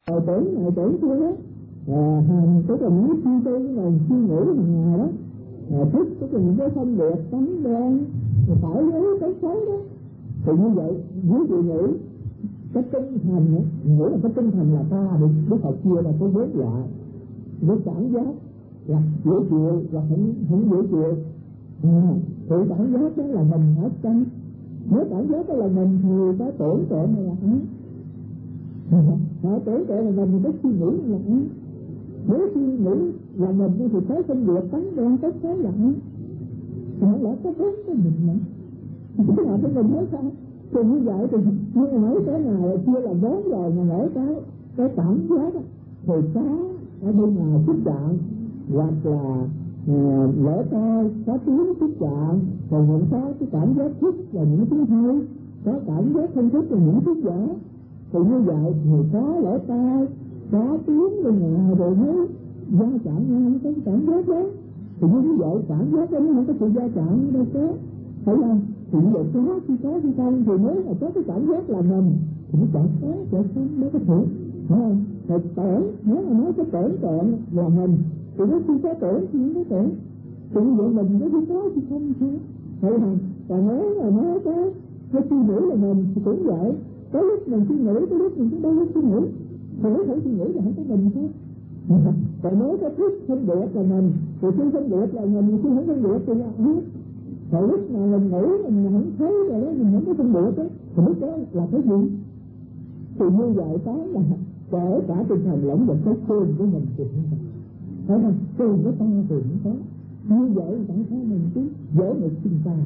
tưởng này tưởng kia đó, tức là những suy tư là suy nghĩ hàng ngày đó, thức tức là những cái phân biệt tánh đen, phải với cái xấu đó. Thì như vậy với vị nghĩ cái tinh thần nữa, nghĩ là cái tinh thần là ta được Đức Phật chia là cái vết lại với cảm giác là dễ chịu là không dễ chịu. Thì cảm giác đó là mình hết tâm. Nếu cảm giác đó là mình thì cái tưởng tượng này là ác. Tưởng tượng là mình thì cái suy nghĩ là ác. Nếu suy nghĩ là mình thì thấy phân biệt tánh đen cái xấu là ác. Phải là có đúng cái mình nữa. Cái nào cái mình nói sao? Thì như vậy thì như mấy cái này là chia là bốn rồi, mà mỗi cái cảm giác thì có ở bên ngoài xúc chạm, hoặc là lỗ tai có tiếng xúc chạm, còn những có cái cảm giác thích là những tiếng hay, có cảm giác không thích là những tiếng dở. Thì như vậy thì có lỗ tai có tiếng bên ngoài rồi mới gia chạm nhau cái cảm giác đó. Thì như vậy cảm giác đó nó không có sự gia chạm đâu có, phải không? Thì như vậy có khi không thì nếu mà có cái cảm giác là mình thì nó chẳng có nó có thể, phải không? Rồi tưởng, nếu mà nói cái tưởng tượng là mình thì nó khi có tưởng thì nó có tưởng, thì như vậy mình nó khi có thì không thôi, phải không? Còn nếu mà nói cái suy nghĩ là mình thì cũng vậy, có lúc mình suy nghĩ, có lúc mình cũng đâu có suy nghĩ, thì có thể suy nghĩ là không có mình thôi. Còn nếu cái thức phân biệt là mình thì khi phân biệt là mình, khi không phân biệt thì là ác. Rồi lúc mà mình nghĩ mình không thấy rồi đó, mình không có phân biệt đó, thì lúc đó là cái gì? Thì như vậy cái là kể cả tinh thần lẫn vật cái xương của mình thì không có, phải không? Xương của ta thì không có. Như vậy chẳng thấy mình chứ dễ được sinh ta,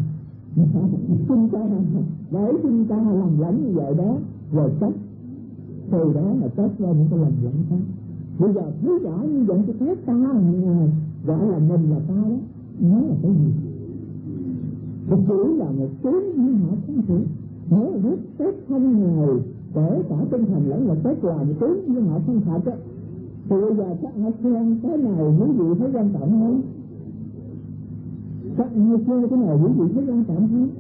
bởi sinh ta làm lẫn như vậy đó, rồi trách, từ đó là trách ra những cái lầm lẫn khác. Bây giờ thấy rõ như vậy thì thấy ta gọi là mình là ta đó, nó là cái gì? Thì chỉ là một tiếng như họ không thể. Nếu là biết tốt không ngày kể cả tinh thần lẫn là tốt là một tiếng như họ không thật á, thì bây giờ các ai xem cái này quý vị thấy quan trọng không? Các ai xem cái này quý vị thấy quan trọng không?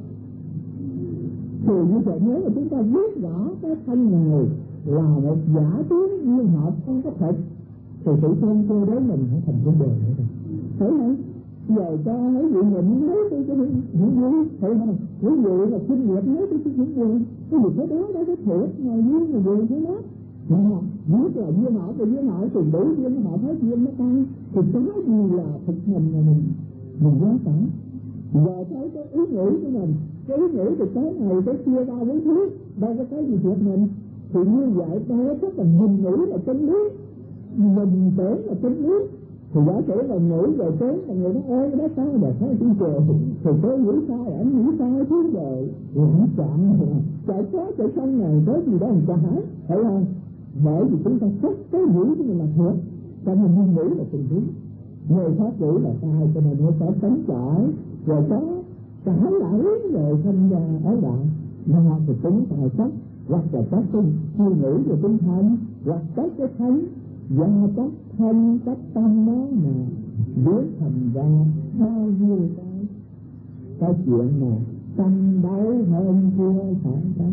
Thì như vậy nếu mà chúng ta biết rõ cái thân này là một giả tiếng như họ không có thật, thì tự thân tôi đấy mình phải thành vấn đề nữa rồi, thấy không? Giờ cho mấy vị mình nói tôi cho những gì, thấy không? Những gì là kinh nghiệm nói tôi cho những gì, cái việc đó đó có thiệt mà như người gì thế đó. Biết là duyên họ thì duyên họ, thì đủ duyên họ thấy duyên nó tăng, thì cái gì là thực mình là mình quá tải. Giờ thấy cái ý nghĩ của mình, cái ý nghĩ thì cái này cái kia ra với thứ, đâu có cái gì thiệt mình. Thì như vậy đâu có là mình nghĩ là chân lý, mình tưởng là chân lý. Thì giả sử là nghĩ về cái là người nói ơi đó sao để thấy tiếng cười, thì tôi nghĩ sao anh nghĩ sao chứ rồi lãng chạm chạy có chạy sân này có gì đó mình trả, phải không? Bởi vì chúng ta xét cái nghĩ của mình là thiệt, cho nên mình nghĩ là tình lý, người khác nghĩ là sai, cho nên nó sẽ tránh chạy rồi có trả lại rồi không ra ái đạo. Mà thì chúng ta xét hoặc là các cái suy nghĩ về tinh thần, hoặc các cái thánh do các thân các tâm đó mà biến thành ra bao nhiêu cái chuyện mà tâm đau hơn thua phải đó.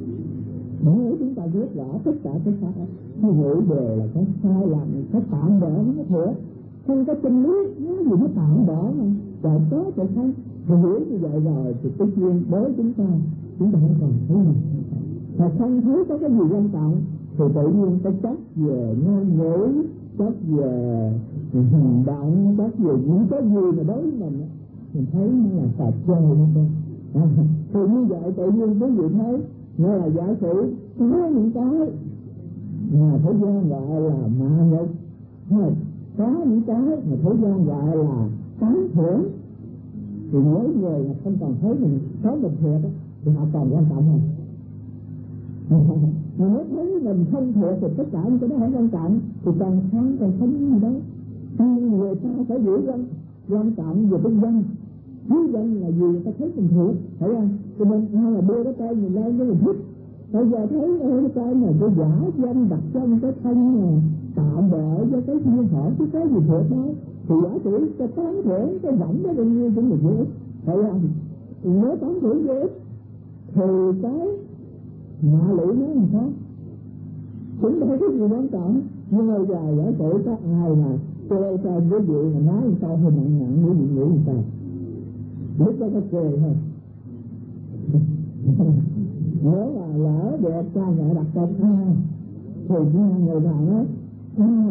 Nếu chúng ta biết rõ tất cả cái sai, suy nghĩ đều là cái sai lầm, cái tạm bỡ nó thiệt, không có chân lý, nó gì nó tạm bỡ mà trời có trời không. Thì hiểu như vậy rồi thì tất nhiên đối chúng ta không còn thấy gì, mà không thấy có cái gì quan trọng thì tự nhiên cái chất về ngôn ngữ, chất về hành động, chất về những cái gì mà đối với mình thấy nó là trò chơi như thế. Thì như vậy tự nhiên quý vị thấy nó là giả sử có những cái mà thế gian gọi là ma ngục, có những cái mà thế gian gọi là tán thưởng, thì nếu người mà không còn thấy mình có mình thiệt thì họ còn quan trọng hơn. Mà nếu thấy mình không thiệt thì tất cả những cái đó không quan trọng, thì càng sáng càng thấy gì đó. Nhưng người ta phải giữ quan trọng về cái dân, dưới dân là gì người ta thấy mình thiệt, phải không? Cho nên ai là đưa cái tay mình lên với mình thích. Bây giờ thấy cái tay này cái giả danh đặt trong cái thân này tạm bỡ cho cái duyên hỏi chứ có gì thiệt đâu. Thì giả sử cái tán thưởng cái võng đó bao nhiêu cũng được vô ích, phải không? Nếu tán thưởng vô ích thì cái mà lụy nó làm sao? cũng đâu có gì quan trọng. Nhưng mà giờ giả sử có ai mà tôi cho với vị mà nói câu hơi nặng nặng với vị nghĩ sao, lúc đó có cười thôi. Nếu mà lỡ được cha mẹ đặt tên A thì người nào nói A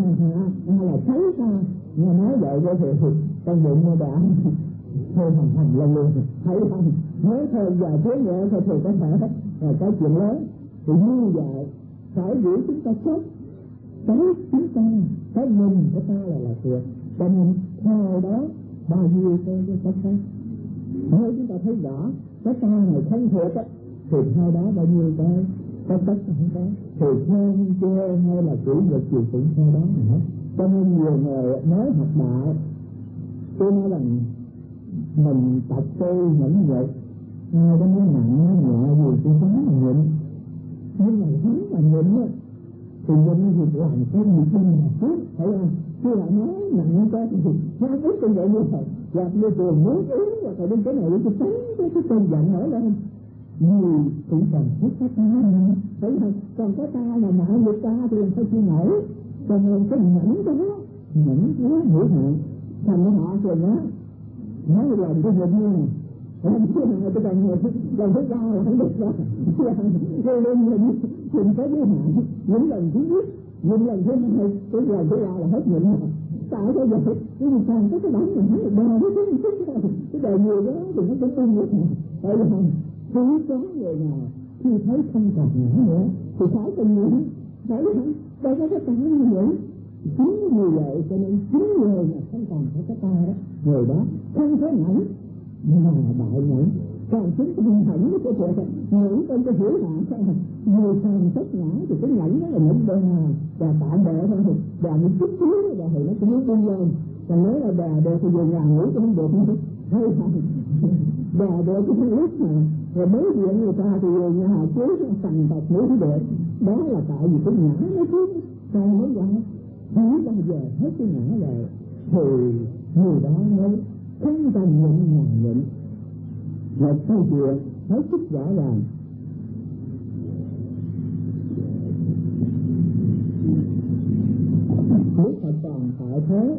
là thấy ta, nghe nói vậy đó thì trong bụng nó đã thôi hầm lên luôn, thấy không? Nếu thôi giờ thế nữa thì có thể là cái chuyện lớn. Thì như vậy phải giữ chúng ta chết cái chúng ta, cái mình của ta là tuyệt. Cho nên theo đó bao nhiêu cái khác. Nếu chúng ta thấy rõ cái ta này không thiệt á, thì theo đó bao nhiêu cái tất không có. Thì thêm chê hay là chủ vật gì cũng theo đó nữa. Cho nên nhiều người nói học đạo, tôi nói rằng mình tập tu nhẫn nhục, ai đó nói nặng nói nhẹ gì tôi dám mà nhịn. Nhưng mà dám mà nhịn á thì nhịn thì làm cái gì không mà trước, phải không? Chứ là nói nặng cái thì nó ít trong vậy như vậy, gặp như trường muốn uống hoặc là đến cái này để tôi tránh cái cơn giận nổi lên. Nhiều cũng còn thích cái ta nữa, phải không? Còn cái ta là nợ người ta thì làm sao chịu nổi. Cho nên cái nhẫn đó hữu hạn. Thành ra họ rồi đó nói làm cái việc như làm cái này tôi làm thứ ba là không được rồi. Cho nên mình có giới hạn. Những lần thứ nhất, những lần thứ hai, cái lần thứ ba là hết nhịn rồi. Tại sao vậy? Nhưng mà càng có cái bản mình thấy là bè với cái bè nhiều đó thì nó cũng không được. Tại vì cứ có người nào khi thấy không còn nữa thì phải tình nguyện, phải không? Đây có cái tình nguyện. Chính như vậy cho nên chính người mà không còn phải cái ta đó, người đó không có nhẫn mà đại nhẫn. Còn chính cái hình hẳn của trẻ nhẫn trong cái hiểu hạn sao người càng tất nhẫn thì cái nhẫn đó là nhẫn bè và tạm bè thôi. Bè một chút xíu bè thì nó cũng muốn bung lên. Còn nếu là bè được thì về nhà ngủ cũng không được nữa. Hay không? Bè được cũng không lúc mà rồi đối diện người ta thì về nhà họ chế sành bọc nữa thì được. Đó là tại vì cái nhẫn nó chứ còn mới vậy. Nếu bao giờ hết cái ngã rồi thì người đó mới không cần nhịn mà nhịn. Một câu chuyện hết sức rõ ràng. Đức Phật còn tại thế,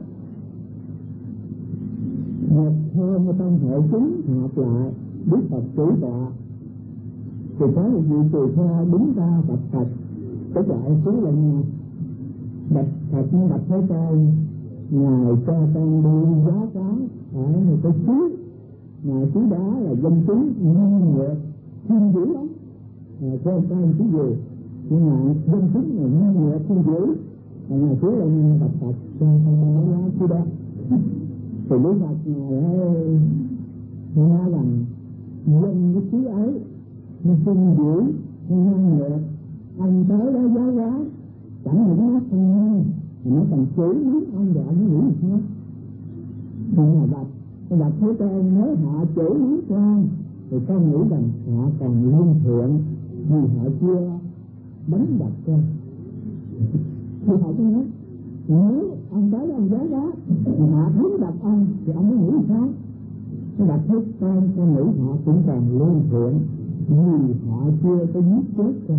một hôm trong hội chúng họp lại, Đức Phật chủ tọa thì có một vị tỳ kheo đứng ra bạch Phật, cái loại xuống lên bạch Phật bạch Thế Tôn, ngài cho con đi giá cá ở một cái suối, ngài suối đó là dân chúng nông nghiệp thiên dữ lắm, cho con cái gì nhưng mà dân chúng này nông nghiệp thiên dữ, ngài suối lên bạch Phật cho con nói giá suối đó. Thì Đức Phật ngài nói rằng dân cái suối ấy nó thiên dữ nông nghiệp, anh tới đó giá giá chẳng những nó không ngon nó còn chửi mắng ông rồi ông nghĩ sao? Nhưng mà bạch Thế Tôn nếu họ chửi mắng con thì con nghĩ rằng họ còn lương thiện vì họ chưa đánh đập con. Thì họ có nói nếu ông tới ông giá đó mà họ đánh đập ông thì ông mới nghĩ sao? Cái bạch Thế Tôn con nghĩ họ cũng còn lương thiện vì họ chưa có giết chết con.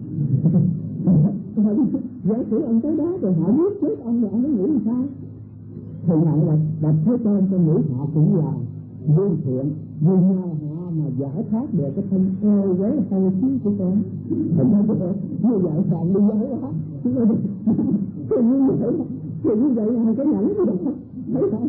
Giả sử ông tới đó rồi họ giết chết ông rồi ông mới nghĩ sao? Thì nhận là Bạch Thế Tôn tôi nghĩ họ cũng là lương thiện vì nhờ họ mà giải thoát được cái thân eo với hơi xíu của con. Như vậy còn đi giới đó thì như vậy là cái nhẫn của được thấy không?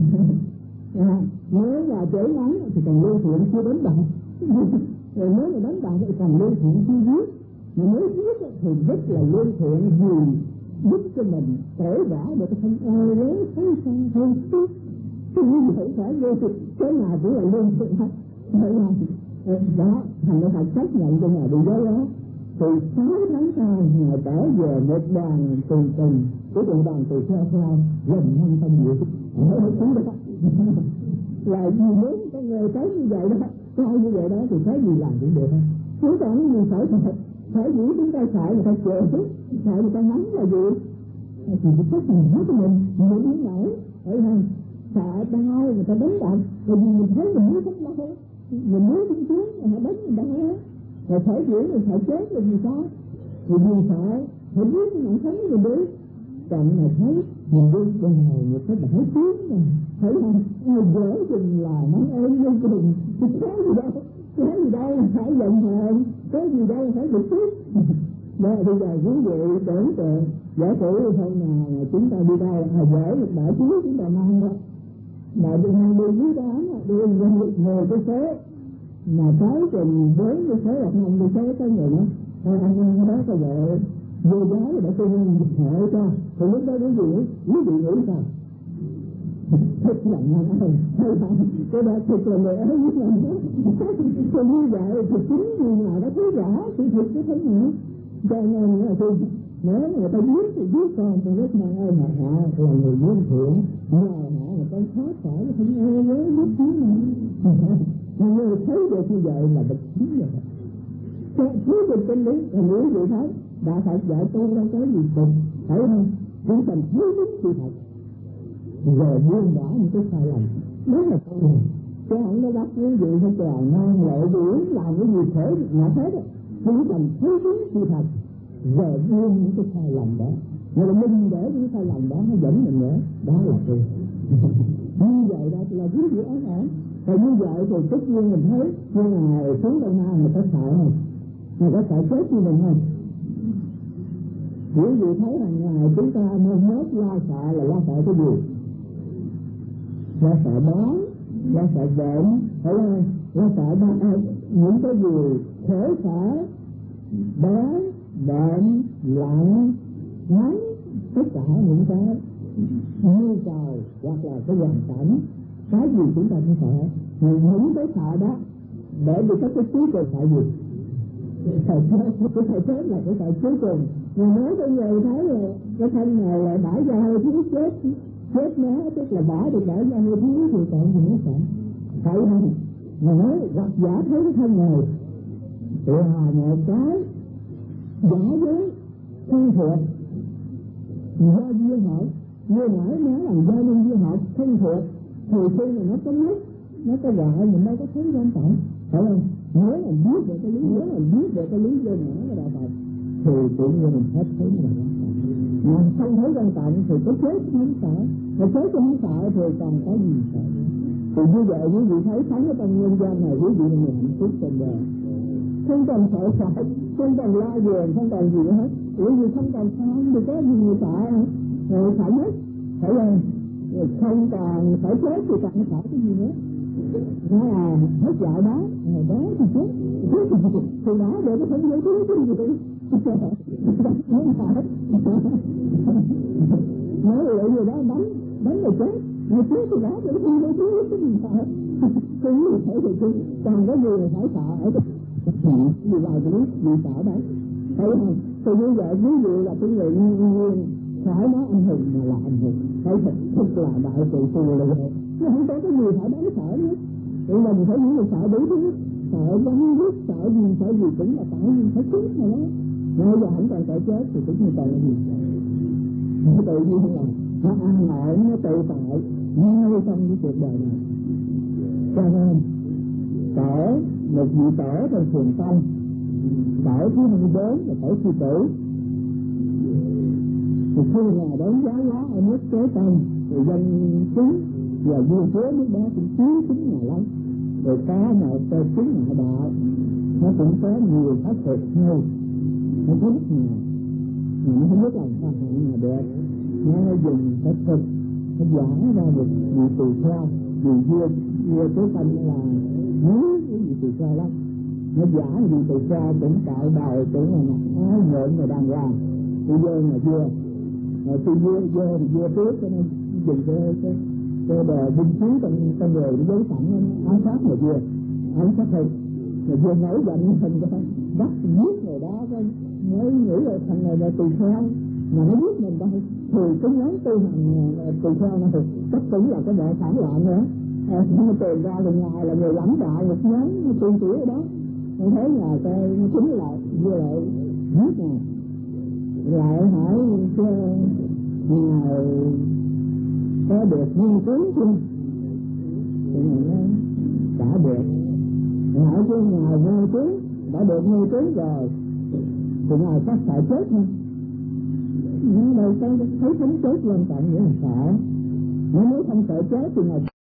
Nếu là chửi mắng thì còn lương thiện chưa đến bằng. Rồi nếu mà đánh bằng thì còn lương thiện chưa giết. Mà nếu giết thì rất là lương thiện vì giúp cho mình kể rõ được cái thân ơi lấy thấy sang hơn chút. Thì như vậy phải vô cái nào cũng là lương thiện hết. Vậy là đó, thành ra phải chấp nhận cho Ngài đi giới đó. Thì 6 tháng sau Ngài trở về một đoàn tùy tùng, cái đoàn tùy theo gần 500 vị. Là vì nếu con người thấy như vậy đó, coi như vậy đó thì cái gì làm cũng được. Chứ còn gì phải giữ chúng ta sợ người ta chờ chứ, sợ người ta nắm là gì? Thì cái chất mình hết mình không nổi, phải không? Sợ đau người ta đánh đập, bởi vì mình thấy mình muốn rất đau, mình muốn cũng chết, họ đánh mình đau hết. Rồi phải giữ mình sợ chết là gì sao? thì vì sợ phải biết cái mạng sống mình đi chậm mà thấy mình đi bên này một cái bãi tiếng này thấy không ai dễ chừng là món ơn vô cùng cái gì đâu là phải giận hờn cái gì đâu là phải bực tức đó bây giờ quý vị tưởng tượng giả sử hôm nào chúng ta đi đâu dễ một bãi tiếng chúng ta mang ra mà đi dưới đó đi ngồi cái số mà tới chừng 4 cái số hoặc 5 cái số có người đó thôi anh ăn đó có vậy vô giá rồi đã tôi hệ cho thì lúc đó quý vị nghĩ sao thích là ngon ơi cái đó thật là người ấy với mình đó còn như vậy thì chính vì nào đó thấy rõ sự thật cái thế nào cho nên là tôi nếu người ta biết thì biết con rất mà ơi mà họ là người lương thiện nhờ họ là con thoát khỏi cái thân ơi với biết tiếng mà người thấy được như vậy là bậc chính rồi thứ được chân lý là nghĩa gì thấy đã phải dạy tôi đâu có gì tình phải không chúng ta thấy đúng sự thật rồi buông bỏ những cái sai lầm đó là con người chứ không có bắt quý vị phải trà ngon lệ biển làm cái gì thể ngã thế đó chúng ta thấy đúng sự thật rồi buông những cái sai lầm đó rồi mình để những sai lầm đó nó dẫn mình nữa đó là tôi như vậy đó là quý vị ác ổn và như vậy thì tất nhiên mình thấy như là xuống Đông Nam người ta sợ không người ta sợ chết như mình không quý vị thấy hàng ngày chúng ta nên nhớ lo sợ là lo sợ cái gì lo sợ đói lo sợ bệnh phải không lo sợ những cái gì khổ sở đói bệnh lạnh nắng tất cả những cái nhu cầu hoặc là cái hoàn cảnh cái gì chúng ta cũng sợ những cái sợ đó để được cái cuối cùng sợ gì cái chết là cái sợ cuối cùng mà nói cho người thấy là cái thân này là đãi ra hơi thiếu chết nó tức là bỏ được đãi ra hơi thiếu thì còn gì nữa sợ phải không mà nói gặp giả thấy cái thân này là một cái giả giới thân thuộc do duyên hợp như nãy nói là do nhân duyên hợp thân thuộc thì khi mà nó có nước nó có gọi mình đâu có thấy quan trọng phải không nếu là biết được cái lý do nữa cái đạo Phật thì tự nhiên mình hết thấy là quan trọng mà không thấy quan trọng thì có chết không sợ mà chết không sợ thì còn có gì sợ thì như vậy quý vị thấy sống ở trong nhân gian này quý vị là người hạnh phúc trên đời không cần sợ sệt không cần lo buồn không cần gì hết bởi vì không cần sao thì có gì người sợ rồi sợ mất phải không không còn phải chết thì còn sợ cái gì nữa nó là hết dạo đó đó thì chết thì đó để có thể giải quyết cái gì không phải nói lại người đó đánh là chết người chết thì đó để không giải quyết cái gì sợ cái gì phải thì còn cái gì là phải sợ ở cái vì vào cái vì sợ đấy thấy không thì như vậy ví dụ là cái người nguyên phải nói anh hùng mà là anh hùng phải thật là đại trị phù là vậy chứ không có cái gì phải đáng sợ nữa thì mình phải những người sợ đủ thứ sợ bắn giết sợ gì cũng là tại vì phải chết mà đó bây giờ không còn sợ chết thì cũng không còn là gì nó tự nhiên là nó ăn nổi nó tự tại ngay trong cái cuộc đời này cho nên tổ một vị tổ trong thiền tông tổ thứ 24 là tổ sư tử thì khi là đến giáo hóa ở nước Kế Tân thì dân chúng và vua chúa nước đó cũng cứu chính nhà lắm rồi có một cái chính nhà đạo nó cũng có nhiều pháp thuật nhiều nó có rất nhiều mà nó không biết làm sao mà được nó dùng pháp thuật nó giảng ra được vị tỳ kheo vì vua Kế Tân là muốn cái vị tỳ kheo lắm nó giả vị tỳ kheo cũng tạo đầu cũng là mặc áo nhuộm rồi đàng hoàng thì vô là vua rồi khi vua trước cho nên dùng cái đồ binh khí trong người nó giấu sẵn ám sát người vua ám sát hình người vua nổi giận hình cho bắt giết người đó mới nghĩ là thằng này là tỳ kheo mà nó giết mình đâu thì cái nhóm tu hành tỳ kheo này thì chắc cũng là cái bộ phản loạn nữa nó tìm ra từ ngoài là người lãnh đạo một nhóm tu sĩ ở đó tôi thấy là cái chính là vua lại giết nè lại hỏi ngài có được nghiên cứu chưa thì ngài đã được hỏi chứ ngài nghiên cứu đã được nghiên cứu rồi thì ngài có sợ chết không? Nó đâu có thấy sống chết quan trọng nghĩa là sợ. Nó nếu không sợ chết thì ngài